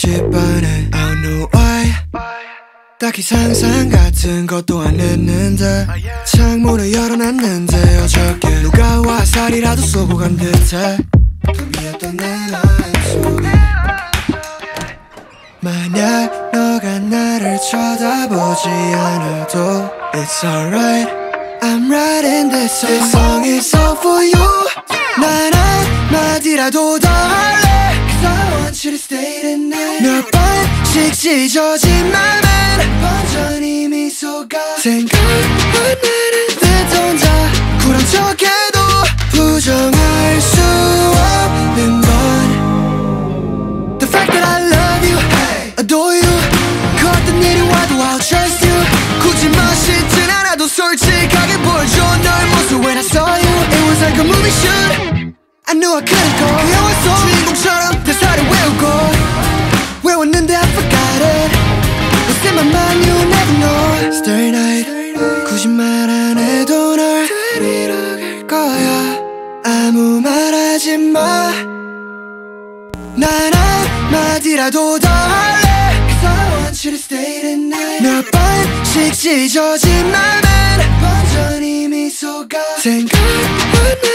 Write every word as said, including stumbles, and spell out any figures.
수십 번은 I don't know why 딱히 상상 같은 것도 안 했는데 창문을 열어놨는데 어저께 누가 와 살이라도 쏘고 간 듯해 밤이었던 내 마음속에 만약 너가 나를 쳐다보지 않아도 It's alright I'm writing this song This song is all for you 난 한마디라도 더 할래 Cause I want you to stay tonight 몇 번씩 찢어진 맘엔 번전히 미소가 생각만나는 듯 혼자 쿨한 척해도 부정할 수 없는 건 The fact that I love you, adore you 그 어떤 일이 와도 I'll trust you 굳이 멋있진 않아도 솔직하게 보여줘 널 모습 When I saw you It was like a movie shoot I knew I couldn't go 그 영화 속 주인공처럼 대사를 외우고 외웠는데 I forgot it What's in my mind you never know Starry night 굳이 말 안 해도 널 데리러 갈 거야 아무 말 하지 마 난 한마디라도 더 할래 Cause I want you to stay tonight 몇 번씩 찢어진 맘엔 번전히 미소가 생각만